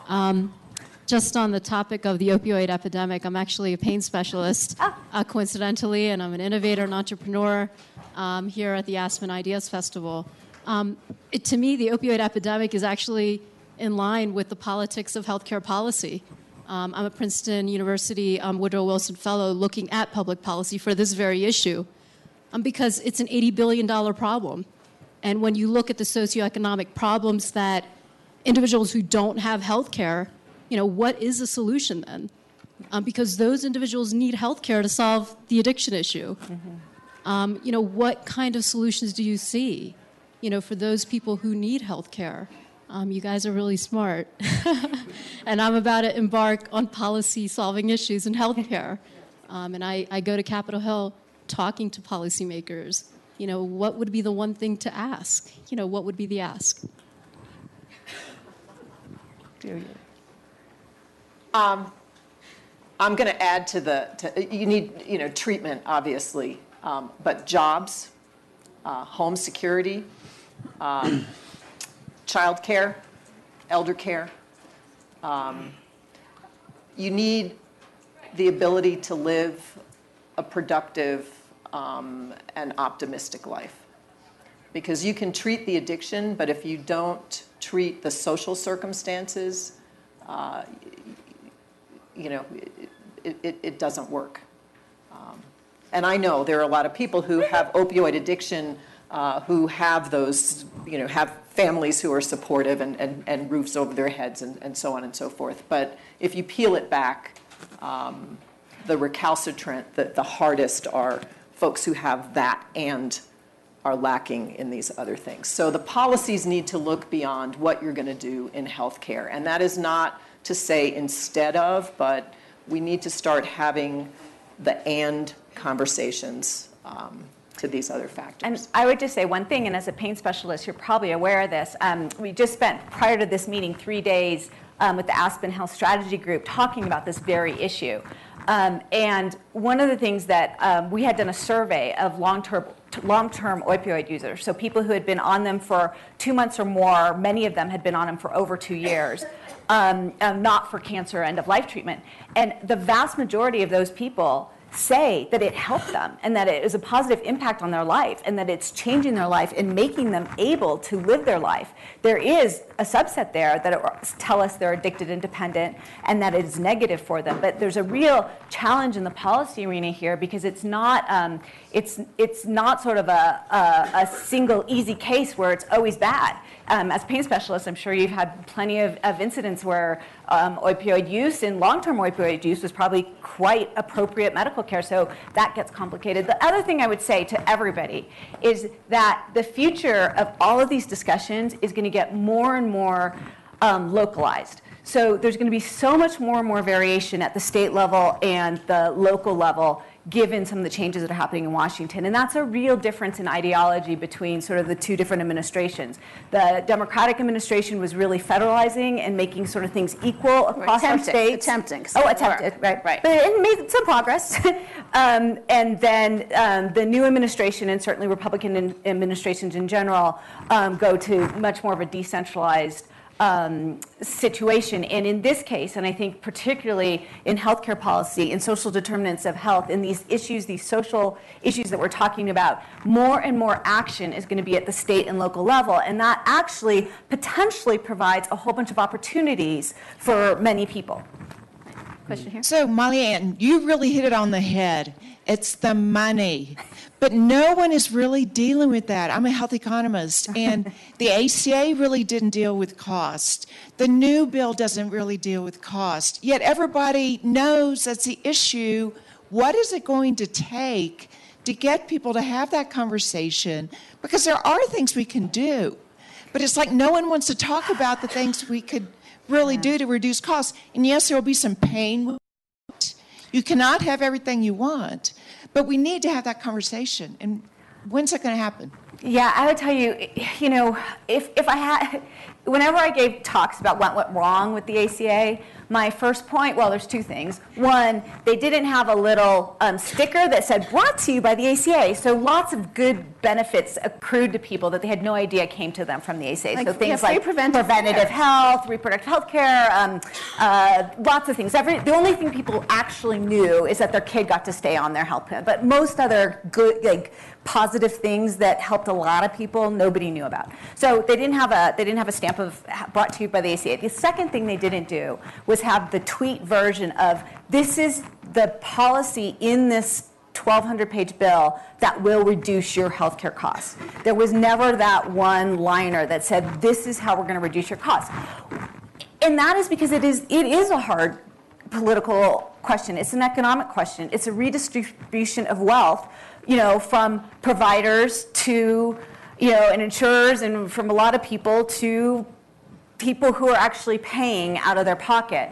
Just on the topic of the opioid epidemic, I'm actually a pain specialist, coincidentally, and I'm an innovator and entrepreneur here at the Aspen Ideas Festival. To me, the opioid epidemic is actually in line with the politics of healthcare policy. I'm a Princeton University Woodrow Wilson Fellow looking at public policy for this very issue because it's an $80 billion problem. And when you look at the socioeconomic problems that individuals who don't have health care, what is the solution then? Because those individuals need health care to solve the addiction issue. Mm-hmm. What kind of solutions do you see, for those people who need health care? You guys are really smart. And I'm about to embark on policy solving issues in health care. And I go to Capitol Hill talking to policymakers. What would be the one thing to ask? What would be the ask? I'm going to add to you need, treatment, obviously, but jobs, home security, child care, elder care. You need the ability to live a productive and optimistic life. Because you can treat the addiction, but if you don't treat the social circumstances, it doesn't work. And I know there are a lot of people who have opioid addiction who have those, have families who are supportive and roofs over their heads and so on and so forth. But if you peel it back, the recalcitrant, the hardest are folks who have that and are lacking in these other things. So the policies need to look beyond what you're going to do in healthcare. And that is not to say instead of, but we need to start having the and conversations to these other factors. And I would just say one thing, and as a pain specialist, you're probably aware of this. We just spent, prior to this meeting, 3 days with the Aspen Health Strategy Group talking about this very issue. And one of the things that we had done a survey of long-term opioid users, so people who had been on them for 2 months or more. Many of them had been on them for over 2 years, not for cancer end-of-life treatment. And the vast majority of those people say that it helped them and that it is a positive impact on their life and that it's changing their life and making them able to live their life. There is a subset there that tell us they're addicted and dependent and that it is negative for them. But there's a real challenge in the policy arena here because it's not sort of a single easy case where it's always bad. As pain specialists, I'm sure you've had plenty of incidents where opioid use, and long-term opioid use was probably quite appropriate medical care, so that gets complicated. The other thing I would say to everybody is that the future of all of these discussions is going to get more and more localized. So there's going to be so much more and more variation at the state level and the local level, given some of the changes that are happening in Washington. And that's a real difference in ideology between sort of the two different administrations. The Democratic administration was really federalizing and making sort of things equal across our states. Attempting. Attempted, right. But it made some progress. And then the new administration, and certainly Republican administrations in general, go to much more of a decentralized situation. And in this case, and I think particularly in healthcare policy and social determinants of health, and these issues, these social issues that we're talking about, more and more action is going to be at the state and local level. And that actually potentially provides a whole bunch of opportunities for many people. Question here. So, Molly Ann, you really hit it on the head. It's the money. But no one is really dealing with that. I'm a health economist, and the ACA really didn't deal with cost. The new bill doesn't really deal with cost. Yet everybody knows that's the issue. What is it going to take to get people to have that conversation? Because there are things we can do, but it's like no one wants to talk about the things we could really do to reduce costs. And yes, there will be some pain. You cannot have everything you want, but we need to have that conversation. And when's that going to happen? Yeah, I would tell you, you know, if I had, whenever I gave talks about what went wrong with the ACA, my first point, well, there's two things. One, they didn't have a little sticker that said, brought to you by the ACA. So lots of good benefits accrued to people that they had no idea came to them from the ACA. So things like preventative health, reproductive health care, lots of things. The only thing people actually knew is that their kid got to stay on their health plan. But most other good, like, positive things that helped a lot of people, nobody knew about. So they didn't have a stamp of brought to you by the ACA. The second thing they didn't do was have the tweet version of, this is the policy in this 1,200-page bill that will reduce your healthcare costs. There was never that one liner that said, this is how we're going to reduce your costs. And that is because it is a hard political question. It's an economic question. It's a redistribution of wealth, you know, from providers to, you know, and insurers, and from a lot of people to people who are actually paying out of their pocket.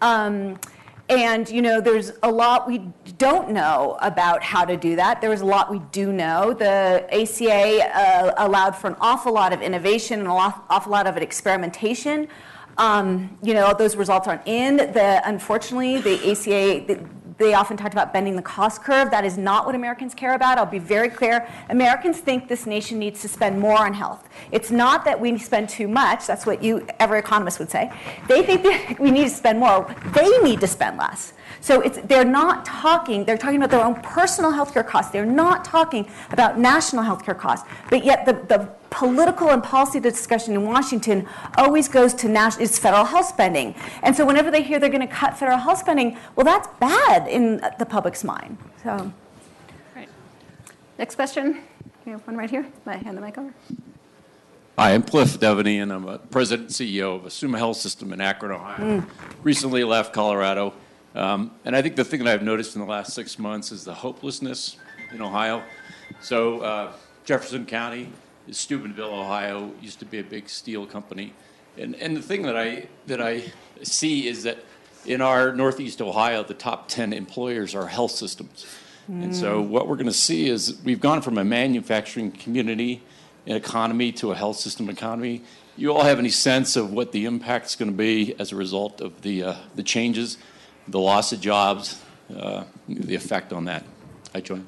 And, you know, there's a lot we don't know about how to do that. There's a lot we do know. The ACA allowed for an awful lot of innovation and an awful lot of experimentation. You know, those results aren't in. Unfortunately, the ACA, they often talked about bending the cost curve. That is not what Americans care about. I'll be very clear. Americans think this nation needs to spend more on health. It's not that we spend too much. That's what every economist would say. They think that we need to spend more. They need to spend less. So they're talking about their own personal healthcare costs. They're not talking about national healthcare costs. But yet the political and policy discussion in Washington always goes to it's federal health spending. And so whenever they hear they're going to cut federal health spending, well, that's bad in the public's mind. So, right. Next question. We have one right here. I hand the mic over. Hi, I'm Cliff Devaney, and I'm a president and CEO of Asuma Health System in Akron, Ohio. Recently left Colorado. And I think the thing that I've noticed in the last 6 months is the hopelessness in Ohio. So Jefferson County, Steubenville, Ohio, used to be a big steel company. And the thing that I see is that in our Northeast Ohio, the top 10 employers are health systems. And so what we're going to see is we've gone from a manufacturing community and economy to a health system economy. You all have any sense of what the impact's going to be as a result of the changes, the loss of jobs, the effect on that? I join.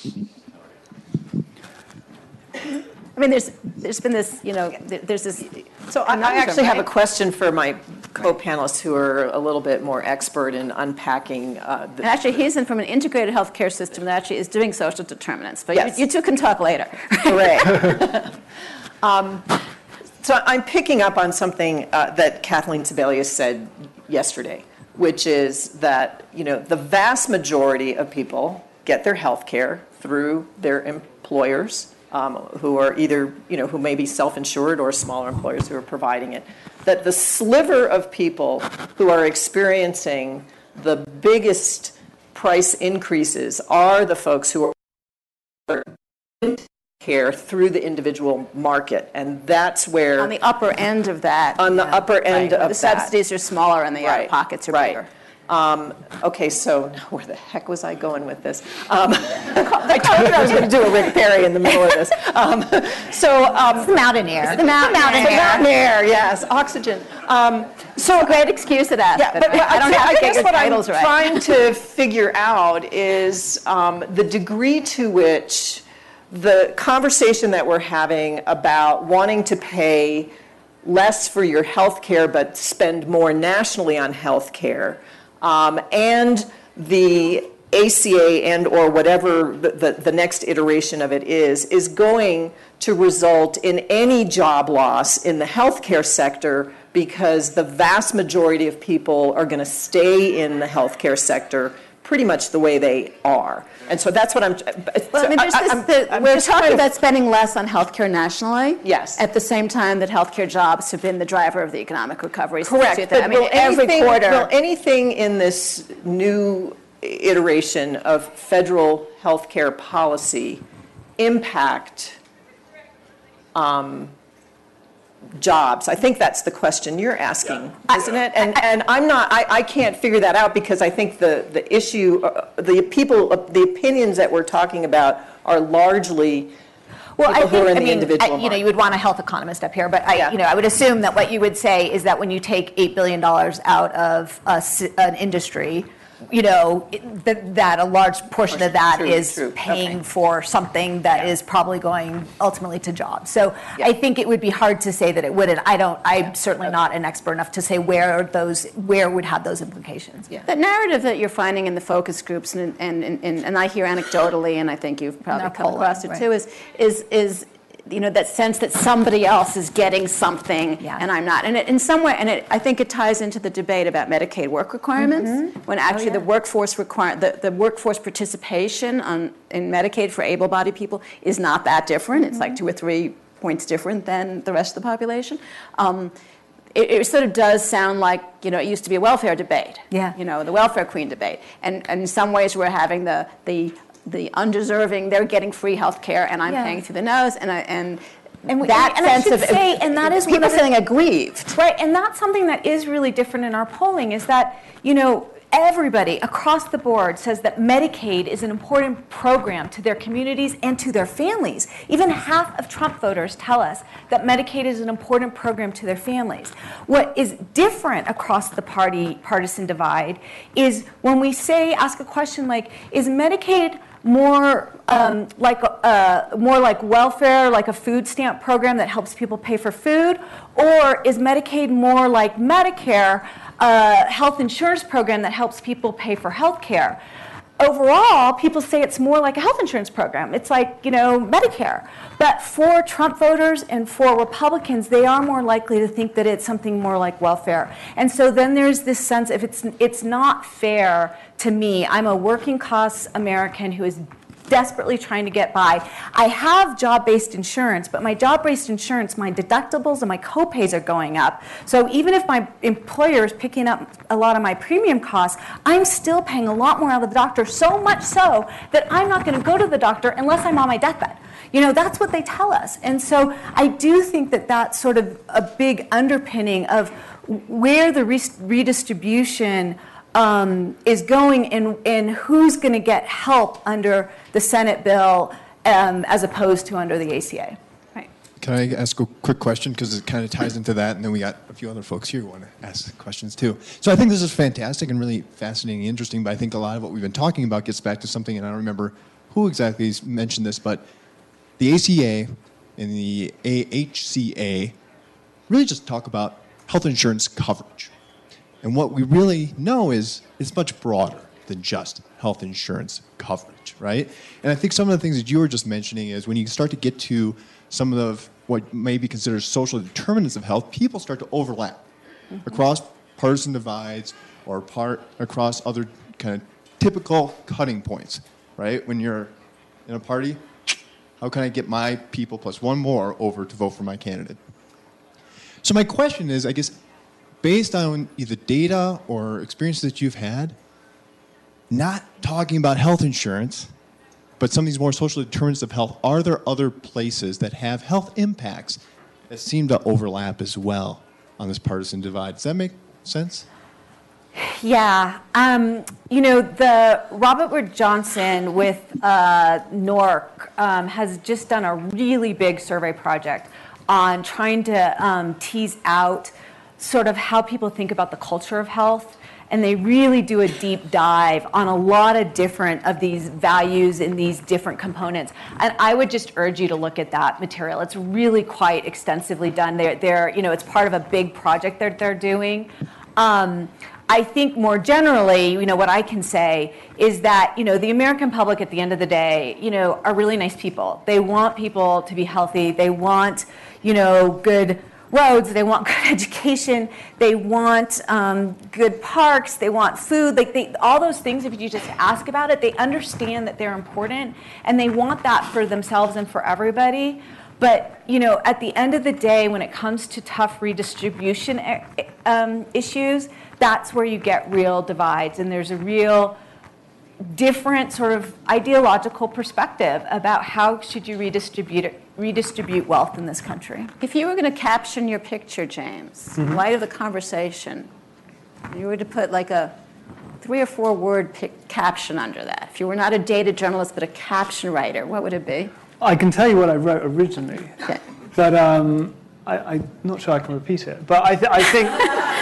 I mean, there's been this, you know, there's this. So I actually have a question for my co-panelists who are a little bit more expert in unpacking. And actually, he's in from an integrated healthcare system that actually is doing social determinants. But yes. you two can talk later. Correct. So I'm picking up on something that Kathleen Sebelius said yesterday, which is that, you know, the vast majority of people get their health care through their employers, who are either, you know, who may be self-insured or smaller employers who are providing it. that the sliver of people who are experiencing the biggest price increases are the folks who are care through the individual market, and that's where On the upper end of that. on the upper end of the that. subsidies are smaller and the out-of-pockets are bigger. Okay, so now where the heck was I going with this? I told you I was going to do a Rick Perry in the middle of this. It's the mountain air. The mountain air, yes, oxygen. So a great excuse of that. Yeah, but I don't have to get guess your what I'm titles right. trying to figure out is the degree to which the conversation that we're having about wanting to pay less for your health care but spend more nationally on health care, and the ACA and or whatever the next iteration of it is going to result in any job loss in the healthcare sector, because the vast majority of people are going to stay in the healthcare sector pretty much the way they are. And so that's what I'm... Well, I mean, we're talking about spending less on healthcare nationally. Yes. At the same time that healthcare jobs have been the driver of the economic recovery. Correct. But I mean, every quarter... Will anything in this new iteration of federal healthcare policy impact jobs? I think that's the question you're asking, isn't it? And I can't figure that out, because I think the issue, the opinions that we're talking about are largely people who are in the individual market. You would want a health economist up here, but I would assume that what you would say is that when you take $8 billion out of an industry, that a large portion of that is paying for something that is probably going ultimately to jobs. So I think it would be hard to say that it wouldn't. I'm certainly not an expert enough to say where would have those implications. Yeah. The narrative that you're finding in the focus groups, and I hear anecdotally, and I think you've probably come across it too, is that sense that somebody else is getting something and I'm not. And in some way, I think it ties into the debate about Medicaid work requirements, when actually the workforce the workforce participation in Medicaid for able-bodied people is not that different. It's like 2 or 3 points different than the rest of the population. It sort of does sound like, it used to be a welfare debate. Yeah. The welfare queen debate. And in some ways we're having the undeserving, they're getting free health care and I'm paying through the nose, and that is people feeling aggrieved. Right, and that's something that is really different in our polling, is that, everybody across the board says that Medicaid is an important program to their communities and to their families. Even half of Trump voters tell us that Medicaid is an important program to their families. What is different across the partisan divide is when we ask a question like, is Medicaid more like welfare, like a food stamp program that helps people pay for food, or is Medicaid more like Medicare, a health insurance program that helps people pay for health care? Overall, people say it's more like a health insurance program. It's like, Medicare. But for Trump voters and for Republicans, they are more likely to think that it's something more like welfare. And so then there's this sense of it's not fair to me. I'm a working class American who is desperately trying to get by. I have job-based insurance, but my job-based insurance, my deductibles and my copays are going up. So even if my employer is picking up a lot of my premium costs, I'm still paying a lot more out of the doctor, so much so that I'm not going to go to the doctor unless I'm on my deathbed. That's what they tell us. And so I do think that that's sort of a big underpinning of where the redistribution is going and who's going to get help under the Senate bill as opposed to under the ACA. Right. Can I ask a quick question, because it kind of ties into that, and then we got a few other folks here who want to ask questions too. So I think this is fantastic and really fascinating and interesting, but I think a lot of what we've been talking about gets back to something, and I don't remember who exactly mentioned this, but the ACA and the AHCA really just talk about health insurance coverage. And what we really know is it's much broader than just health insurance coverage, right? And I think some of the things that you were just mentioning is when you start to get to some of what may be considered social determinants of health, people start to overlap across partisan divides or across other kind of typical cutting points, right? When you're in a party, how can I get my people plus one more over to vote for my candidate? So my question is, I guess, based on either data or experiences that you've had, not talking about health insurance, but some of these more social determinants of health, are there other places that have health impacts that seem to overlap as well on this partisan divide? Does that make sense? Yeah. The Robert Wood Johnson with NORC has just done a really big survey project on trying to tease out sort of how people think about the culture of health. And they really do a deep dive on a lot of different of these values and these different components. And I would just urge you to look at that material. It's really quite extensively done. It's part of a big project that they're doing. I think more generally, what I can say is that, the American public at the end of the day, are really nice people. They want people to be healthy. They want, good roads. They want good education. They want good parks. They want food. All those things, if you just ask about it, they understand that they're important, and they want that for themselves and for everybody. But, at the end of the day, when it comes to tough redistribution issues, that's where you get real divides, and there's a real different sort of ideological perspective about how should you redistribute wealth in this country. If you were going to caption your picture, James, in light of the conversation, you were to put like a 3 or 4 word caption under that. If you were not a data journalist but a caption writer, what would it be? I can tell you what I wrote originally, Okay. but I'm not sure I can repeat it. But I think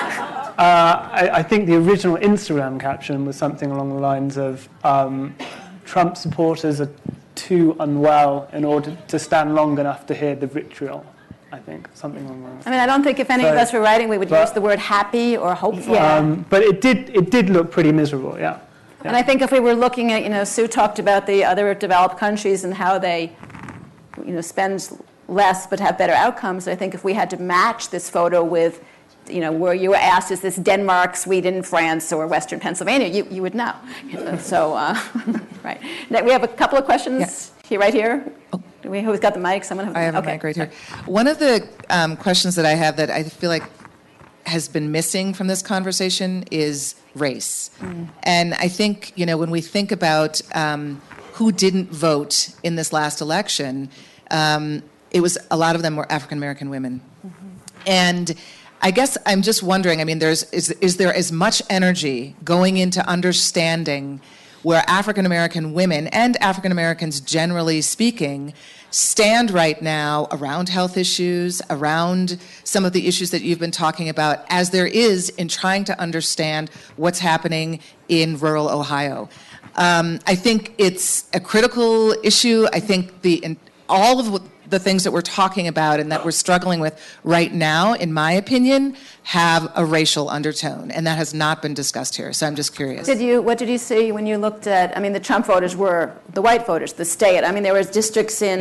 I think the original Instagram caption was something along the lines of Trump supporters are too unwell in order to stand long enough to hear the vitriol. I think something along those lines. I mean, I don't think if any of us were writing, we would use the word happy or hopeful. But it did look pretty miserable, yeah. And I think if we were looking at, Sue talked about the other developed countries and how they, spend less but have better outcomes. I think if we had to match this photo with, where you were asked, is this Denmark, Sweden, France, or Western Pennsylvania, you would know. So, right. Now, we have a couple of questions here, right here. Who's got the mic? Someone? I have a mic right here. One of the questions that I have that I feel like has been missing from this conversation is race. And I think, when we think about who didn't vote in this last election, it was a lot of them were African American women. And I guess I'm just wondering, I mean, is there as much energy going into understanding where African American women and African Americans generally speaking stand right now around health issues, around some of the issues that you've been talking about, as there is in trying to understand what's happening in rural Ohio? I think it's a critical issue. I think all of the things that we're talking about and that we're struggling with right now, in my opinion, have a racial undertone, and that has not been discussed here. So I'm just curious. What did you see when you looked at? I mean, the Trump voters were the white voters, the state. I mean, there was districts in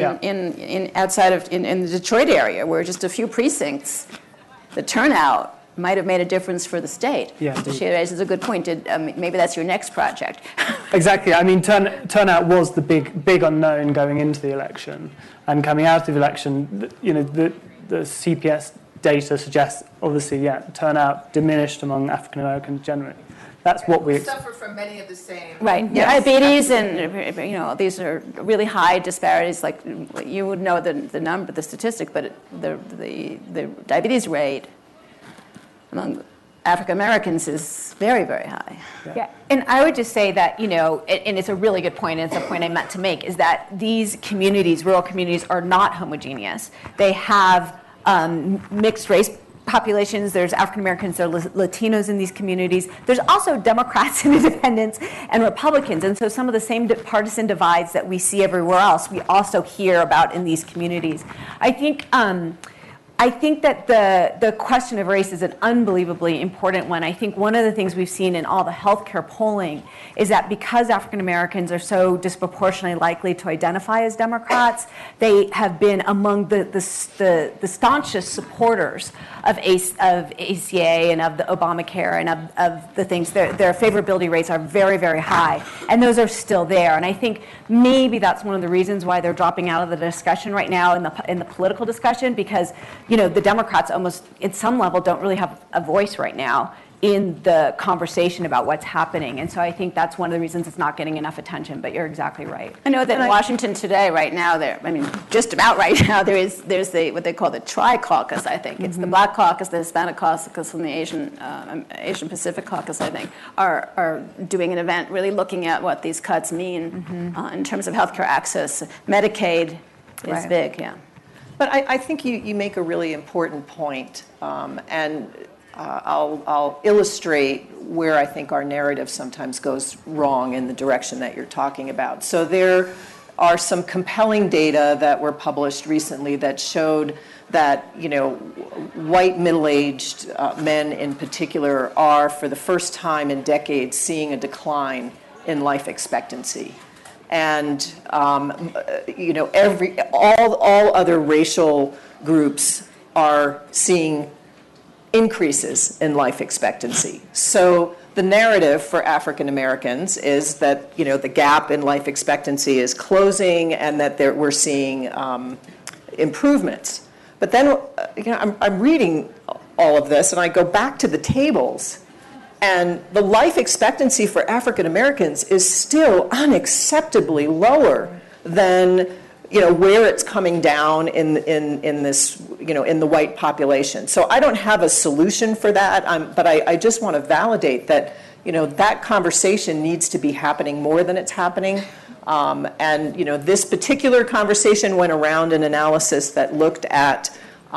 the Detroit area where just a few precincts, the turnout might have made a difference for the state. Yeah. She raises a good point. Maybe that's your next project. Exactly. I mean, turnout was the big unknown going into the election, and coming out of the election, the CPS data suggests, obviously, turnout diminished among African Americans generally. That's what we suffer from many of the same. Right. Yes. Diabetes, and these are really high disparities. Like you would know the number, the statistic, but the diabetes rate among African Americans is very, very high. Yeah, and I would just say that, and it's a really good point, and it's a point I meant to make, is that these communities, rural communities, are not homogeneous. They have mixed race populations. There's African Americans, there are Latinos in these communities. There's also Democrats and Independents and Republicans, and so some of the same partisan divides that we see everywhere else, we also hear about in these communities. I think that the question of race is an unbelievably important one. I think one of the things we've seen in all the healthcare polling is that because African Americans are so disproportionately likely to identify as Democrats, they have been among the staunchest supporters of ACA and of the Obamacare and of the things. Their favorability rates are very, very high, and those are still there. And I think maybe that's one of the reasons why they're dropping out of the discussion right now in the political discussion, because the Democrats almost, at some level, don't really have a voice right now in the conversation about what's happening. And so I think that's one of the reasons it's not getting enough attention, but you're exactly right. I know that in Washington today, right now, just about right now, there's what they call the Tri-Caucus, I think. It's the Black Caucus, the Hispanic Caucus, and the Asian Pacific Caucus, I think, are doing an event really looking at what these cuts mean in terms of healthcare access. Medicaid is big, yeah. But I think you make a really important point, and I'll illustrate where I think our narrative sometimes goes wrong in the direction that you're talking about. So there are some compelling data that were published recently that showed that, white middle-aged men in particular are, for the first time in decades, seeing a decline in life expectancy. And, all other racial groups are seeing increases in life expectancy. So the narrative for African Americans is that the gap in life expectancy is closing and that we're seeing improvements. But then I'm reading all of this and I go back to the tables, and the life expectancy for African Americans is still unacceptably lower than where it's coming down in this, in the white population. So I don't have a solution for that, but I just want to validate that, that conversation needs to be happening more than it's happening. And this particular conversation went around an analysis that looked at,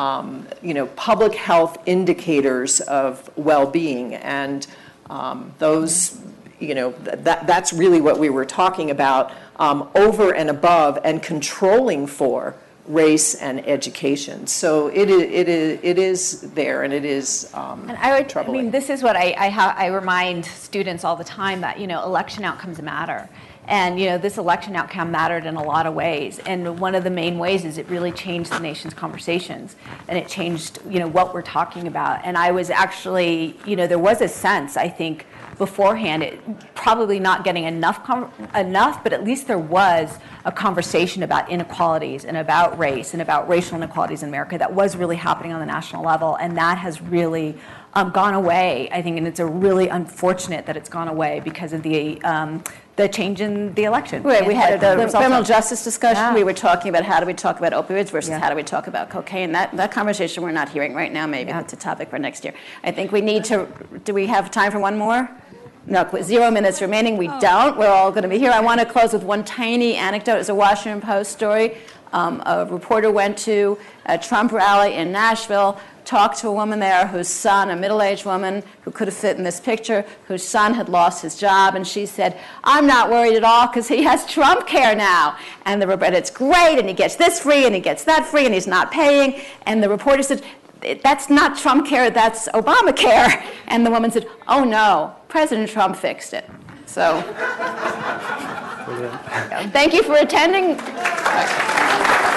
public health indicators of well-being, and those, that's really what we were talking about. Over and above and controlling for race and education. So it is there, and it is troubling. This is what I remind students all the time, that election outcomes matter. And this election outcome mattered in a lot of ways. And one of the main ways is it really changed the nation's conversations, and it changed what we're talking about. And I was actually, there was a sense, I think, beforehand, it probably not getting enough, but at least there was a conversation about inequalities and about race and about racial inequalities in America that was really happening on the national level, and that has really gone away, I think, and it's a really unfortunate that it's gone away because of the change in the election. Right, we had the criminal justice discussion. Yeah. We were talking about how do we talk about opioids versus how do we talk about cocaine. That conversation we're not hearing right now. Maybe that's a topic for next year. I think we need to, do we have time for one more? No, 0 minutes remaining. We don't. We're all going to be here. I want to close with one tiny anecdote. It's a Washington Post story. A reporter went to a Trump rally in Nashville, talked to a woman there whose son, a middle-aged woman who could have fit in this picture, whose son had lost his job, and she said, "I'm not worried at all because he has Trump care now." And it's great, and he gets this free, and he gets that free, and he's not paying. And the reporter said, "That's not Trump care, that's Obamacare." And the woman said, "Oh no, President Trump fixed it." So, thank you for attending.